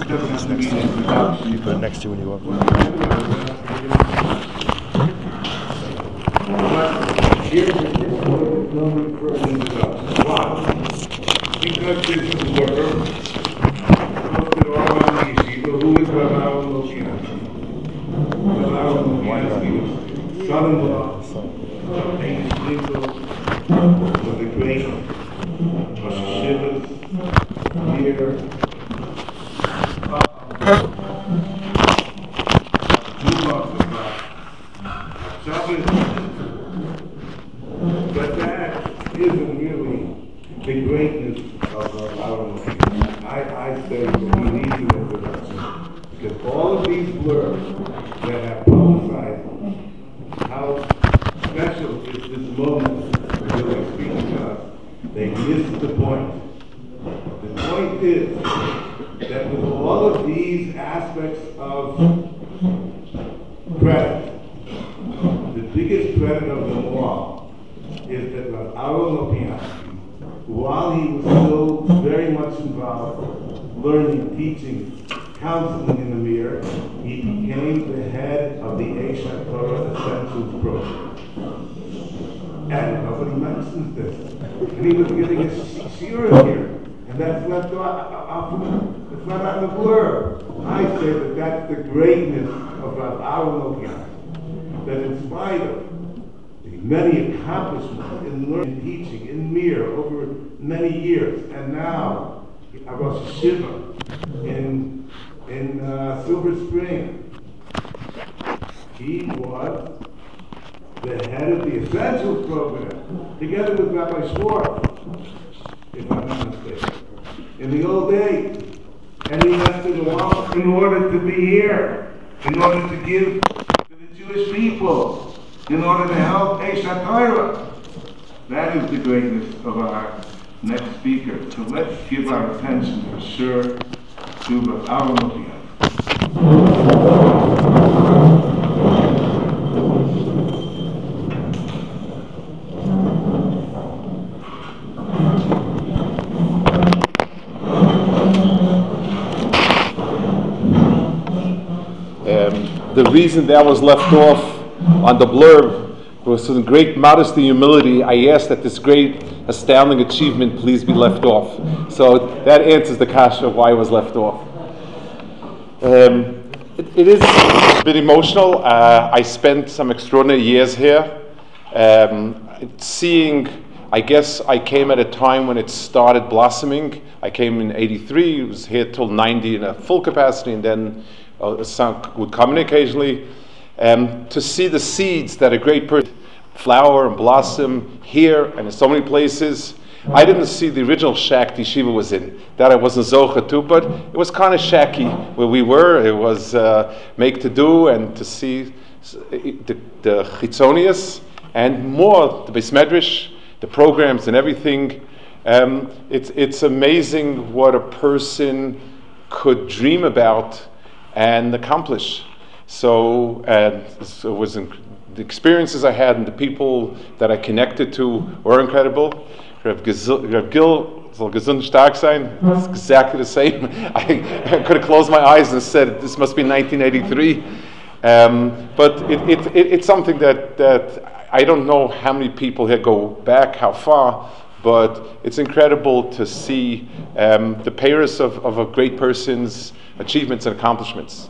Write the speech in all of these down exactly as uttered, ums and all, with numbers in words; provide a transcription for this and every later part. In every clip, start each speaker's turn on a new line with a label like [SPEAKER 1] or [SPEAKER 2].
[SPEAKER 1] Next to you. You put it next to you when you walk.
[SPEAKER 2] Here's the moment for an introduction. Why? Because this is where most of all around the yeshiva, who is Rabbi Aaron Lopiansky? Rabbi Aaron Lopiansky was son-in-law of Hamish Lingle, was the great Rosh Hashivas here. But that isn't really the greatness of our movement. I, I say that we need an introduction because all of these blurs that have publicized how special is this moment that we're speaking of, they miss the point. The point is that with all of these aspects of credit, the biggest credit of them all is that Rav Aaron Lopiansky, while he was still very much involved learning, teaching, counseling in the Mir, he became the head of the Eishat Torah Essentials program. And nobody mentions this. And he was giving a shira here, and that's left off, it's not on the blur. I say that that's the greatness of Rav Aaron Lopiansky, that in spite of the many accomplishments in learning, teaching, in Mir over many years, and now I Rosh Hashiva in, in uh, Silver Spring, he was the head of the Essentials program, together with Rabbi Schwartz, if I'm not mistaken, in the old days. And he left it alone in order to be here, in order to give to the Jewish people, in order to help Eishat Torah. That is the greatness of our next speaker. So let's give our attention for sure to Rav Aaron Lopiansky.
[SPEAKER 3] The reason that was left off on the blurb was in great modesty and humility. I asked that this great, astounding achievement please be left off. So that answers the kasha of why it was left off. Um, it, it is a bit emotional. Uh, I spent some extraordinary years here. Um, seeing, I guess I came at a time when it started blossoming. I came in eighty-three, was here till ninety in a full capacity, and then Uh, some would come in occasionally, um, to see the seeds that a great person flower and blossom here and in so many places. I didn't see the original shack the yeshiva was in. That I wasn't zocha to, but it was kind of shacky where we were. It was uh, make to do and to see the, the chitzonius and more the Beis Medrash, the programs and everything. Um, it's it's amazing what a person could dream about and accomplish. So, and so it was inc- the experiences I had and the people that I connected to were incredible. Rav Gil soll gesund stark sein. It's exactly the same. I, I could have closed my eyes and said this must be nineteen eighty-three. Um, but it, it, it, it's something that, that I don't know how many people here go back, how far, but it's incredible to see um, the payers of, of a great person's achievements and accomplishments.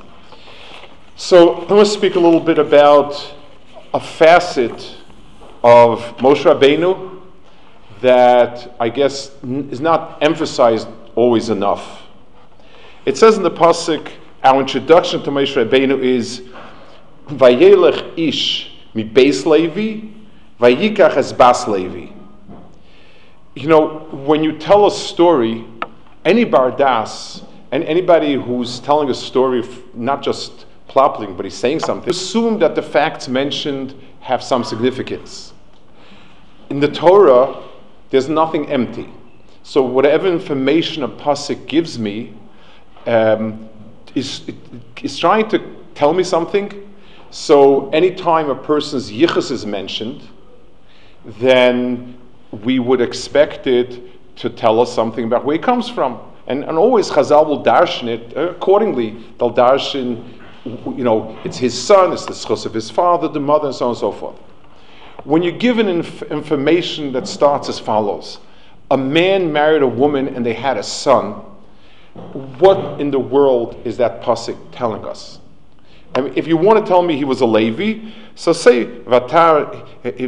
[SPEAKER 3] So I want to speak a little bit about a facet of Moshe Rabbeinu that I guess is not emphasized always enough. It says in the pasuk, our introduction to Moshe Rabbeinu is Vayelech ish mi beis Levi, vayikach es bas Levi. You know, when you tell a story, any bardas, and anybody who's telling a story, not just plopping, but he's saying something, assume that the facts mentioned have some significance. In the Torah, there's nothing empty. So whatever information a pasuk gives me um, is, is trying to tell me something. So anytime a person's yichus is mentioned, then we would expect it to tell us something about where he comes from. And, and always Chazal will darshan it uh, accordingly. They'll darshan, you know, it's his son, it's the schus of his father, the mother, and so on and so forth. When you're given inf- information that starts as follows: a man married a woman and they had a son, what in the world is that pasuk telling us? I mean, if you want to tell me he was a Levi, so say Vatar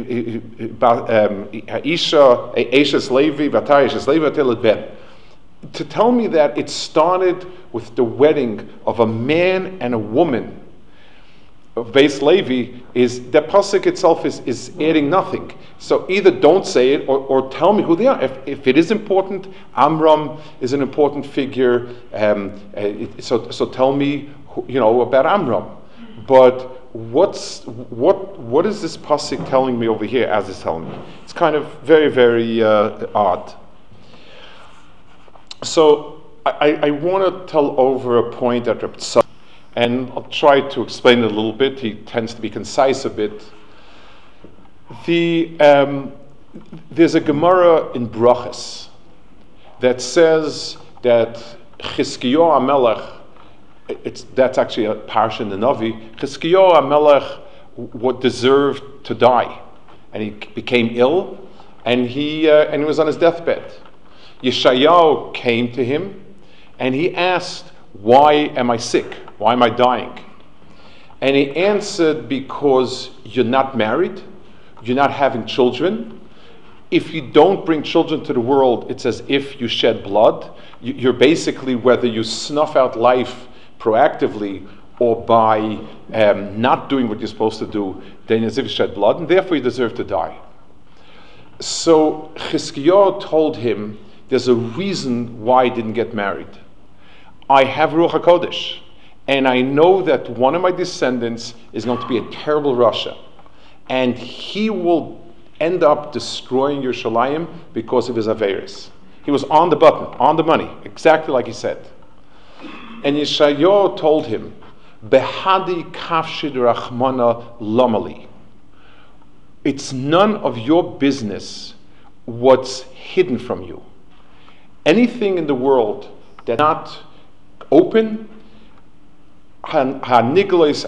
[SPEAKER 3] Isha Eishes Levi Vatar Eishes Levi Vatel Ben. To tell me that it started with the wedding of a man and a woman of Beis Levi, is the pasuk itself is, is adding nothing. So either don't say it or, or tell me who they are. If, if it is important, Amram is an important figure. Um, it, so so tell me, who, you know, about Amram. But what's what what is this pasuk telling me over here? As it's telling me, it's kind of very very uh, odd. So I, I want to tell over a point that Reb Tzadok, and I'll try to explain it a little bit. He tends to be concise a bit. The um, there's a Gemara in Brachos that says that Chizkiyahu HaMelech, it's that's actually a parsha in the Navi. Chizkiyahu HaMelech what deserved to die, and he became ill, and he uh, and he was on his deathbed. Yeshayahu came to him, and he asked, "Why am I sick? Why am I dying?" And he answered, "Because you're not married, you're not having children. If you don't bring children to the world, it's as if you shed blood. You're basically, whether you snuff out life proactively or by um, not doing what you're supposed to do, then as if you shed blood, and therefore you deserve to die." So Chizkiyahu told him, there's a reason why I didn't get married. I have Ruach HaKodesh, and I know that one of my descendants is going to be a terrible Rasha, and he will end up destroying Yerushalayim because of his Averis. He was on the button, on the money, exactly like he said. And Yeshayahu told him, Behadi kafshid rachmana lomali. It's none of your business what's hidden from you. Anything in the world that's not open, the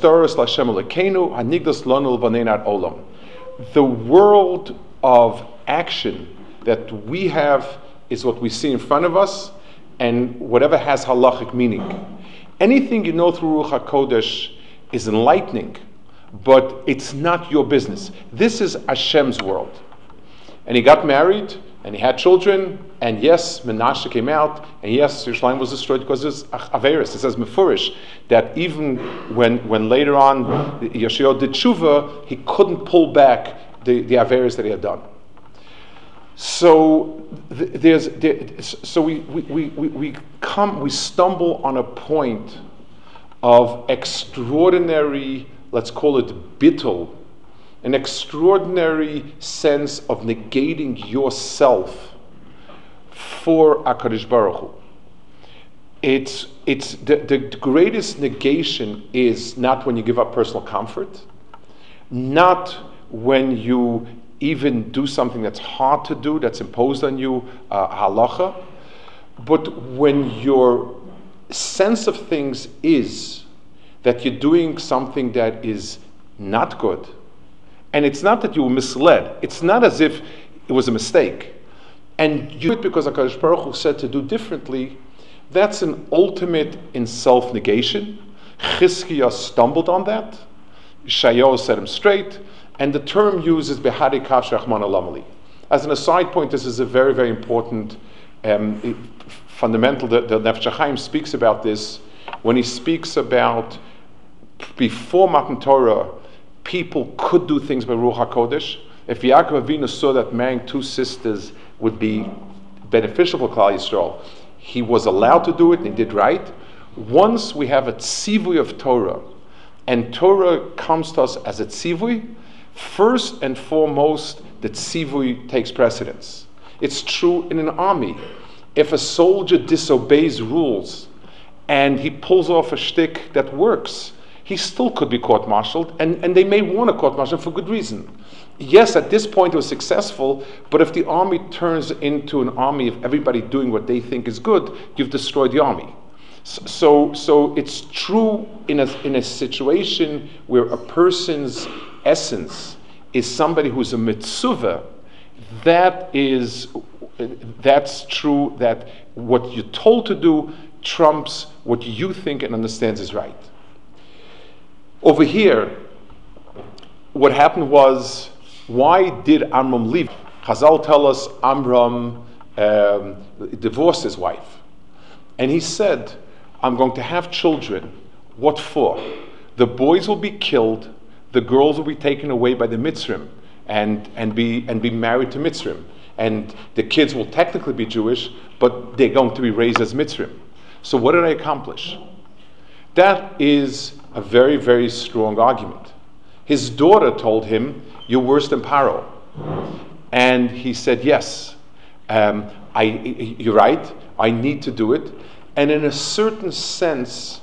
[SPEAKER 3] world of action that we have is what we see in front of us, and whatever has halachic meaning. Anything you know through Ruach HaKodesh is enlightening, but it's not your business. This is Hashem's world. And he got married, and he had children, and yes, Menashe came out, and yes, Yerushalayim was destroyed because it was Averis. It says Mefurish that even when when later on Yeshayahu did tshuva, he couldn't pull back the, the Averis that he had done. So th- there's there, so we, we, we, we come we stumble on a point of extraordinary, let's call it bittul, an extraordinary sense of negating yourself for HaKadosh Baruch Hu. It's, it's the, the greatest negation is not when you give up personal comfort, not when you even do something that's hard to do, that's imposed on you, uh, halacha, but when your sense of things is that you're doing something that is not good. And it's not that you were misled. It's not as if it was a mistake. And you do it because HaKadosh Baruch Hu said to do differently. That's an ultimate in self-negation. Chizkiyahu stumbled on that. Yeshayahu set him straight. And the term used is Behadi Kafsh Rachman Alamali. As an aside point, this is a very, very important um, fundamental. The, the Nefesh HaChaim speaks about this when he speaks about before Matan Torah, people could do things by Ruach HaKodesh. If Yaakov Avinu saw that marrying two sisters would be beneficial for Klal Yisrael, he was allowed to do it, and he did right. Once we have a tzivui of Torah, and Torah comes to us as a tzivui, first and foremost, the tzivui takes precedence. It's true in an army. If a soldier disobeys rules, and he pulls off a shtick that works, he still could be court-martialed, and, and they may want to court-martial for good reason. yes, at this point it was successful, but if the army turns into an army of everybody doing what they think is good, you've destroyed the army. So, so it's true in a, in a situation where a person's essence is somebody who's a mitzvah. That is, that's true. That what you're told to do trumps what you think and understands is right. Over here, what happened was, why did Amram leave? Chazal tell us Amram um, divorced his wife, and he said, I'm going to have children. What for? The boys will be killed, the girls will be taken away by the Mitzrim and, and, be, and be married to Mitzrim. And the kids will technically be Jewish, but they're going to be raised as Mitzrim. So what did I accomplish? That is a very, very strong argument. His daughter told him, you're worse than Paro. And he said, yes, um, I, you're right, I need to do it. And in a certain sense,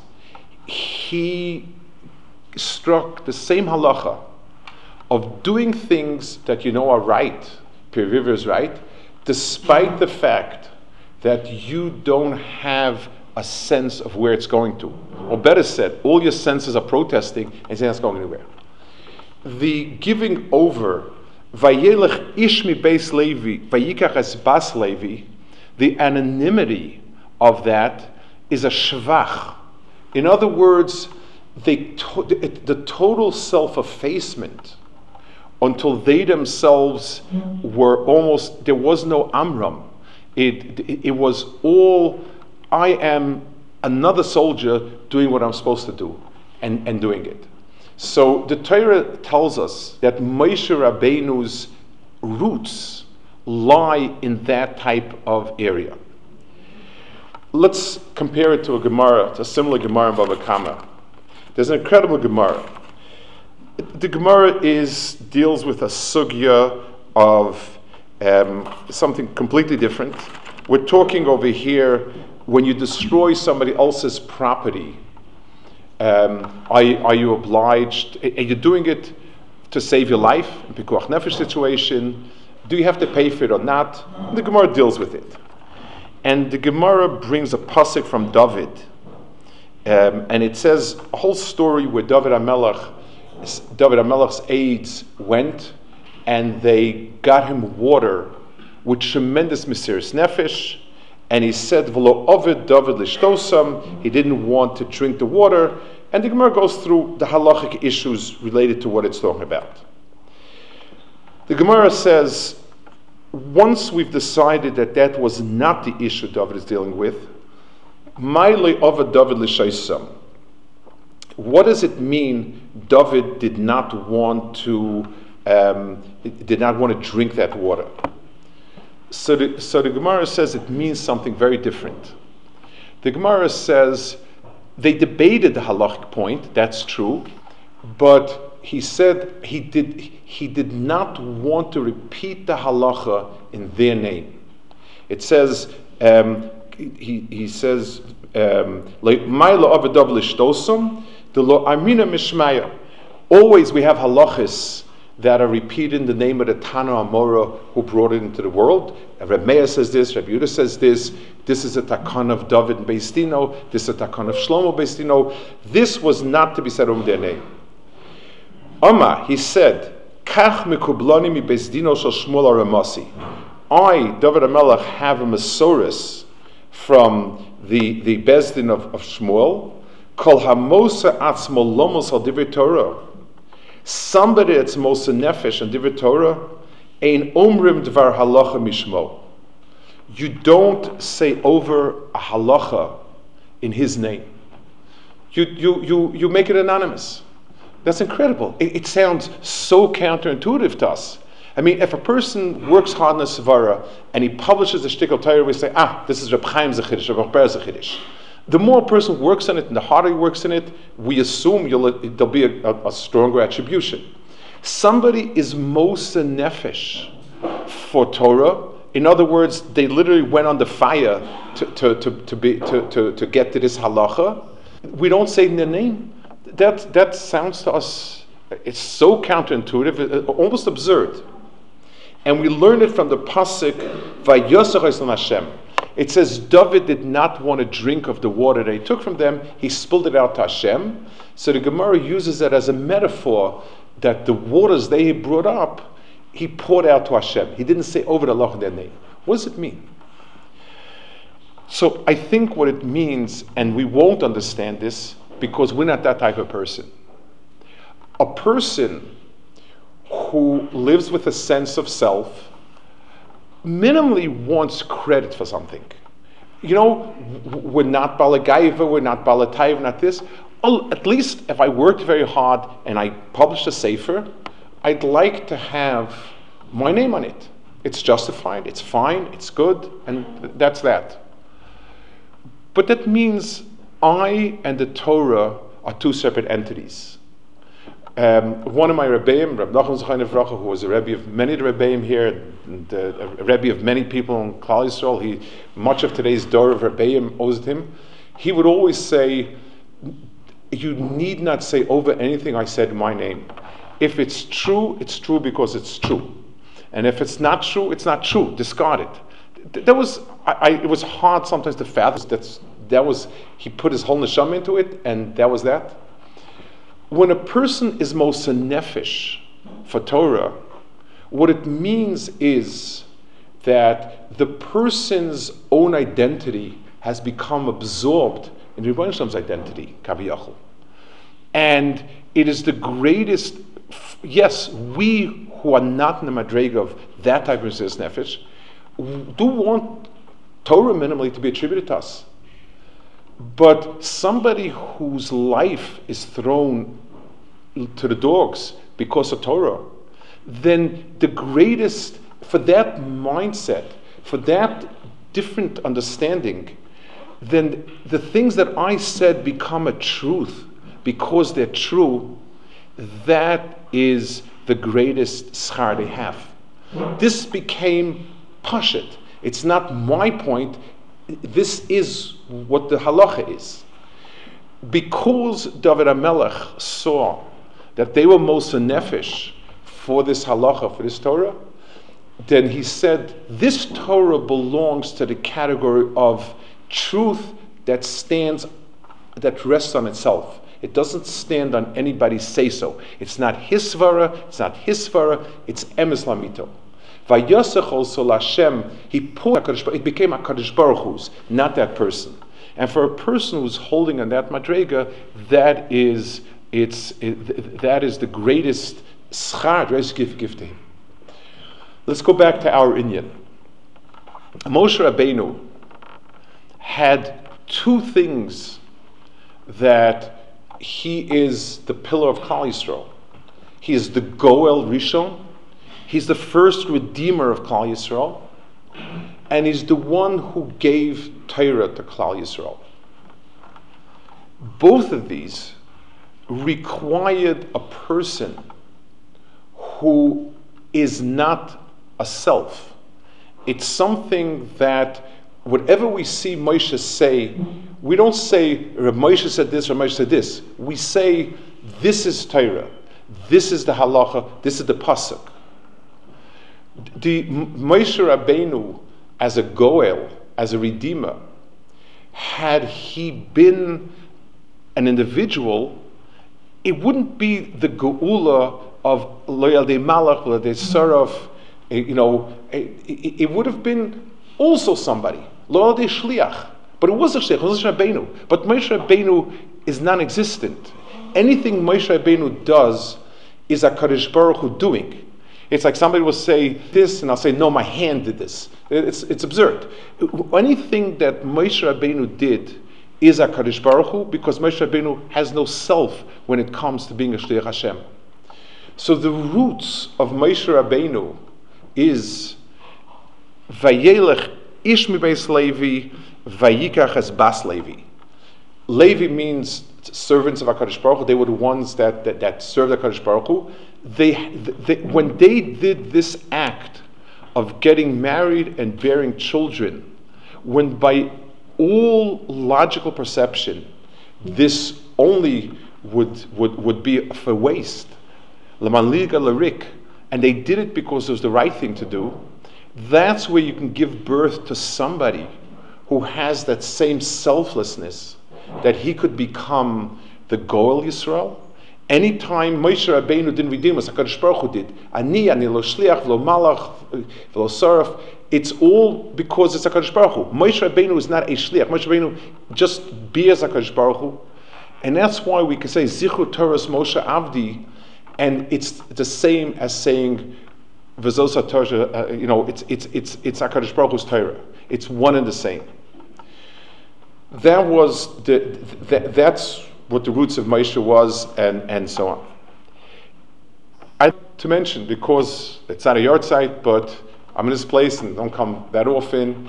[SPEAKER 3] he struck the same halacha of doing things that you know are right, Pir is right, despite the fact that you don't have a sense of where it's going to. Or better said, all your senses are protesting and saying it's going anywhere. The giving over, Vayelech Ishmi Beis Levi, Vayikach Es Bas Levi, the anonymity of that is a shvach. In other words, they to- the total self-effacement until they themselves were almost, there was no Amram. It, it, it was all, I am another soldier doing what I'm supposed to do and, and doing it. So the Torah tells us that Moshe Rabbeinu's roots lie in that type of area. Let's compare it to a Gemara, to a similar Gemara in Bava Kama. There's an incredible Gemara. The Gemara is deals with a sugya of um, something completely different. We're talking over here when you destroy somebody else's property. Um, are, are you obliged? Are you doing it to save your life? In Pikuach Nefesh situation, do you have to pay for it or not? The Gemara deals with it. And the Gemara brings a pasuk from David, um, and it says a whole story where David HaMelech, David HaMelech's aides went, and they got him water with tremendous mesiras nefesh, and he said, "V'lo ovid David lishtosam." He didn't want to drink the water, and the Gemara goes through the halachic issues related to what it's talking about. The Gemara says, once we've decided that that was not the issue David is dealing with, Maile Ovid David l'shaisam. What does it mean David did not want to um, did not want to drink that water? So the, so the Gemara says it means something very different. The Gemara says they debated the halachic point, that's true, but he said he did he did not want to repeat the halacha in their name. It says um, he he says um, always we have halachas that are repeated in the name of the Tana Amora who brought it into the world. Reb Meir says this, Reb Yehuda says this, this is a takan of David and Beis Dino, this is a takan of Shlomo Beis Dino. This was not to be said over their name. Amma, he said, Kach mekublani mi Beis Dino shel Shmuel HaRamasi. I, David HaMelech, have a Masoris from the, the Beis Din of, of Shmuel, Kol hamosa atzmo lomos al divrei Torah. Somebody that's mosa nefesh and divrei Torah, ein omrim dvar halacha mishmo. You don't say over a halacha in his name. You you you you make it anonymous. That's incredible. It, it sounds so counterintuitive to us. I mean, if a person works hard in a Svara and he publishes a shtickle Torah, we say, ah, this is Reb Chaim's a Chiddush, Reb Ber's a Chiddush. The more a person works on it and the harder he works on it, we assume you'll, there'll be a, a, a stronger attribution. Somebody is mosa nefesh for Torah. In other words, they literally went on the fire to, to, to, to, be, to, to, to get to this halacha. We don't say in their name. That, that sounds to us It's so counterintuitive, almost absurd. And we learn it from the pasuk, Vayosach Yisrael Hashem. It says David did not want to drink of the water that he took from them. He spilled it out to Hashem. So the Gemara uses that as a metaphor that the waters they brought up, he poured out to Hashem. He didn't say over the Allah in their name. What does it mean? So I think what it means, and we won't understand this because we're not that type of person. A person who lives with a sense of self minimally wants credit for something. You know, we're not balagaiva, we're not balataiv, not this. At least if I worked very hard and I published a sefer, I'd like to have my name on it. It's justified, it's fine, it's good, and that's that. But that means I and the Torah are two separate entities. Um, one of my Rebbeim, Reb Nachum Zechariah Nevracha, who was a Rebbe of many of the Rebbeim here, and, uh, a Rebbe of many people in Klal Yisrael, he, much of today's Dor of Rebbeim owes to him. He would always say, you need not say over anything I said in my name. If it's true, it's true because it's true. And if it's not true, it's not true. Discard it. That was, I, I, it was hard sometimes to fathom. That's, that was, he put his whole neshama into it, and that was that. When a person is moser nefesh for Torah, what it means is that the person's own identity has become absorbed in the Rebbeinu Shalom's identity, Kaviyachol. And it is the greatest, yes, we who are not in the madrega of that type of Mesiras Nefesh do want Torah minimally to be attributed to us. But somebody whose life is thrown to the dogs because of Torah, then the greatest, for that mindset, for that different understanding, then the things that I said become a truth because they're true. That is the greatest schar they have. This became pashut. It's not my point. This is what the halacha is. Because David HaMelech saw that they were moser nefesh for this halacha, for this Torah, then he said, this Torah belongs to the category of truth that stands, that rests on itself. It doesn't stand on anybody's say-so. It's not his svara, it's not his svara, it's emes lamito. Vayosech also Hashem, he poured, it became HaKadosh Baruch Hu's, not that person. And for a person who's holding on that madrega, that is, it's, it, that is the greatest schar, the greatest gift, gift to him. Let's go back to our Inyan. Moshe Rabbeinu had two things that he is the pillar of Klal Yisrael. He is the Goel Rishon. He's the first redeemer of Klal Yisrael. And he's the one who gave Torah to Klal Yisrael. Both of these required a person who is not a self. It's something that whatever we see Moshe say, we don't say Reb Moshe said this or Moshe said this. We say this is Torah, this is the halacha, this is the pasuk. The Moshe Rabbeinu, as a goel, as a redeemer, had he been an individual, it wouldn't be the geula of lo yaldei malach, lo yaldei saraf. You know, it, it, it would have been also somebody, lo yaldei shliach. But it was a shliach, it was Moshe Rabbeinu. But Moshe Rabbeinu is non-existent. Anything Moshe Rabbeinu does is HaKadosh Baruch Hu doing. It's like somebody will say this, and I'll say, no, my hand did this. It's, it's absurd. Anything that Moshe Rabbeinu did is HaKadosh Baruch Hu, because Moshe Rabbeinu has no self when it comes to being a Shliach Hashem. So the roots of Moshe Rabbeinu is Vayelech ish mi beis Levi, Vayikach es bas Levi. Levi means servants of HaKadosh Baruch Hu. They were the ones that, that, that served HaKadosh Baruch Hu. They, they, when they did this act of getting married and bearing children, when by all logical perception this only would, would, would be for waste, L'man liga l'rik, and they did it because it was the right thing to do, that's where you can give birth to somebody who has that same selflessness, that he could become the Goel Yisrael. Anytime Moshe Rabbeinu didn't redeem us, HaKadosh Baruch Hu did. Ani, ani lo shliach, v'lo malach, v'lo saraf. It's all because it's HaKadosh Baruch Hu. Moshe Rabbeinu is not a shliach. Moshe Rabbeinu just bears HaKadosh Baruch Hu. And that's why we can say, Zichru Torahs Moshe Avdi, and it's the same as saying, V'zos HaTorah, uh, you know, it's, it's, it's, it's HaKadosh Baruch Hu's Torah. It's one and the same. That was, the, that, that's what the roots of Moshe was, and, and so on. I like to mention, because it's not a yard site, but I'm in this place and don't come that often.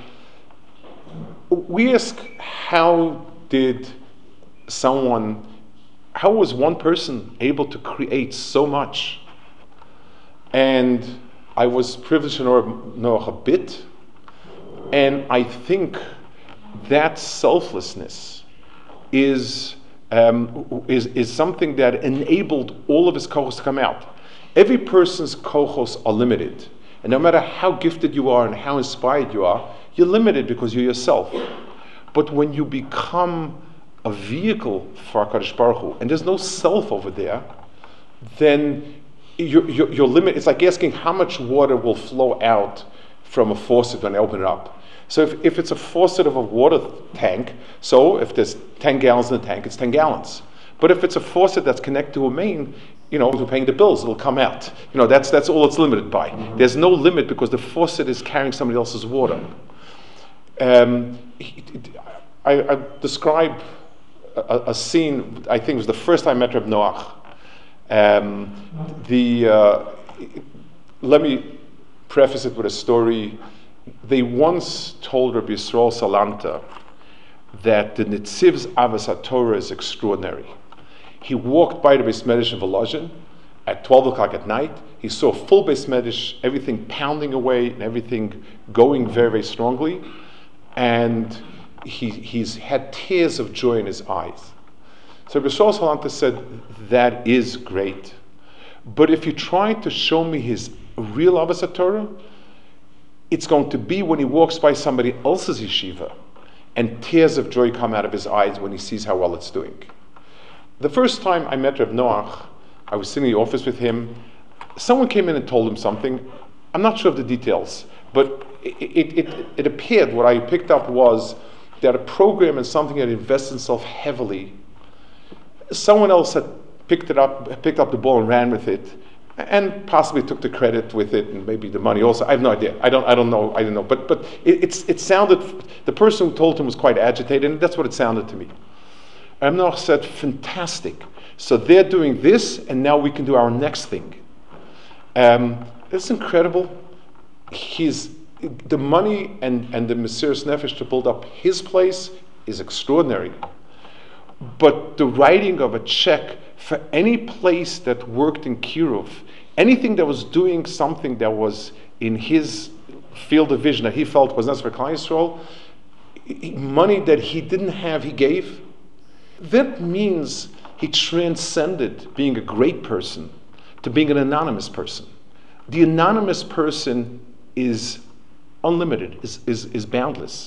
[SPEAKER 3] We ask, how did someone, how was one person able to create so much? And I was privileged to know Noach a bit, and I think that selflessness is um, is is something that enabled all of his kochos to come out. Every person's kochos are limited, and no matter how gifted you are and how inspired you are, you're limited because you're yourself. But when you become a vehicle for HaKadosh Baruch Hu, and there's no self over there, then you're, you're, you're limited. It's like asking how much water will flow out from a faucet when I open it up. So if, if it's a faucet of a water tank, so if there's ten gallons in the tank, it's ten gallons. But if it's a faucet that's connected to a main, you know, we're paying the bills, it'll come out. You know, that's that's all it's limited by. Mm-hmm. There's no limit because the faucet is carrying somebody else's water. Um, I, I describe a, a scene, I think it was the first time I met Reb Noach. Um, the, uh, let me preface it with a story. They once told Rabbi Yisrael Salanta that the Nitziv's Avos HaTorah is extraordinary. He walked by the Beis Medrash in Volozhin at twelve o'clock at night. He saw full Beis Medrash, everything pounding away and everything going very, very strongly. And he, he's had tears of joy in his eyes. So Rabbi Yisrael Salanta said, that is great. But if you try to show me his real Avos HaTorah, it's going to be when he walks by somebody else's yeshiva and tears of joy come out of his eyes when he sees how well it's doing. The first time I met Reb Noach, I was sitting in the office with him. Someone came in and told him something. I'm not sure of the details, but it, it, it, it appeared, what I picked up was that a program and something that invests itself heavily, someone else had picked it up, picked up the ball and ran with it, and possibly took the credit with it, and maybe the money also. I have no idea. I don't. I don't know. I don't know. But but it, it's it sounded. The person who told him was quite agitated, and that's what it sounded to me. Reb Noach said, "Fantastic. So they're doing this, and now we can do our next thing." Um, it's incredible. He's the money and and the Mesiras Nefesh to build up his place is extraordinary. But the writing of a check for any place that worked in Kiruv, anything that was doing something that was in his field of vision that he felt was necessary for Klal Yisrael, money that he didn't have, he gave. That means he transcended being a great person to being an anonymous person. The anonymous person is unlimited, is, is, is boundless.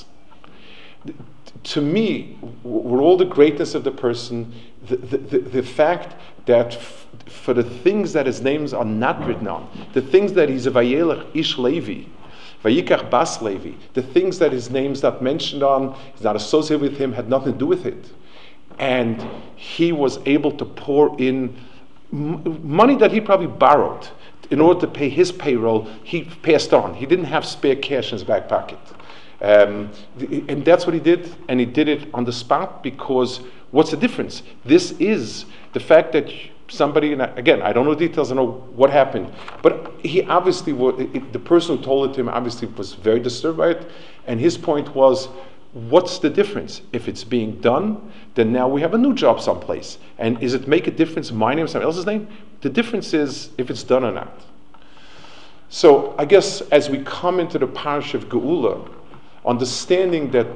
[SPEAKER 3] To me, with all the greatness of the person, the, the, the, the fact that f- for the things that his names are not written on, the things that he's a Vayelech Ish Levi, Vayikach Bas Levi, the things that his name's not mentioned on, he's not associated with him, had nothing to do with it. And he was able to pour in m- money that he probably borrowed in order to pay his payroll. He passed on. He didn't have spare cash in his back pocket. Um, and that's what he did, and he did it on the spot, because what's the difference? This is the fact that somebody, and again, I don't know the details, I don't know what happened, but he obviously, it, the person who told it to him obviously was very disturbed by it, and his point was, what's the difference? If it's being done, then now we have a new job someplace. And is it make a difference, my name or somebody else's name? The difference is if it's done or not. So I guess as we come into the parish of Geula, understanding that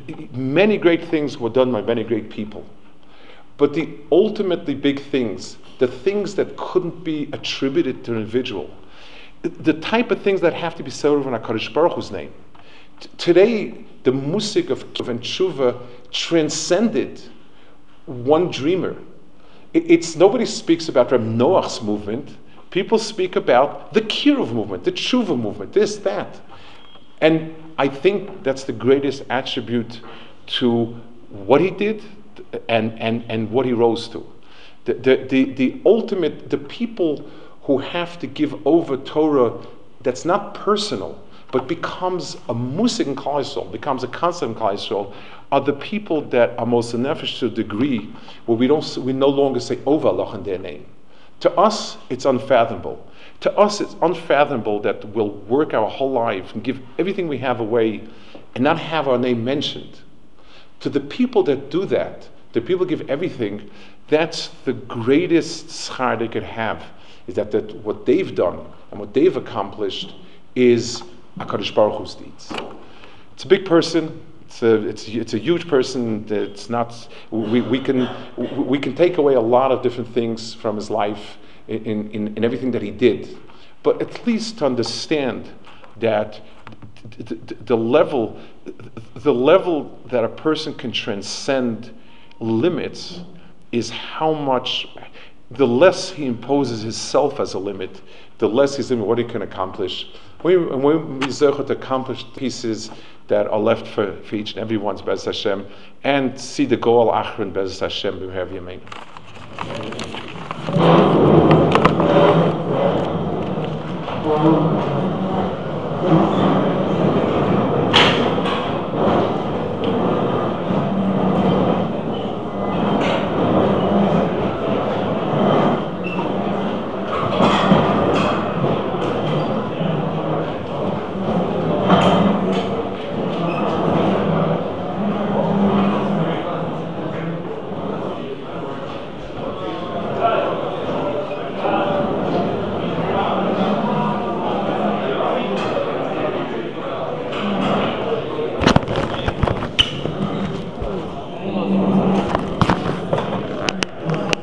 [SPEAKER 3] many great things were done by many great people, but the ultimately big things the things that couldn't be attributed to an individual, the type of things that have to be said over in HaKadosh Baruch Hu's name. T- today, the musik of Kiv and Tshuva transcended one dreamer. It, it's nobody speaks about Reb Noach's movement. People speak about the Kiruv movement, the Tshuva movement, this, that. And I think that's the greatest attribute to what he did and, and, and what he rose to. The, the, the, the ultimate, the people who have to give over Torah that's not personal, but becomes a musik in Klal Yisrael, becomes a concept in Klal Yisrael, are the people that are most nefesh to a degree where we don't, we no longer say Ovalach in their name. To us, it's unfathomable. To us, it's unfathomable that we'll work our whole life and give everything we have away and not have our name mentioned. To the people that do that, the people give everything, that's the greatest schar they could have, is that, that what they've done and what they've accomplished is HaKadosh Baruch Hu's deeds. It's a big person. It's a, it's, it's a huge person. It's not. We, we can we can take away a lot of different things from his life in, in, in everything that he did, but at least to understand that the, the, the level the level that a person can transcend limits is how much. The less he imposes himself as a limit, the less he's in what he can accomplish. When we to accomplish pieces that are left for, for each and every one's Be'ez Hashem, and see the goal Achron Be'ez Hashem, we have Yamein.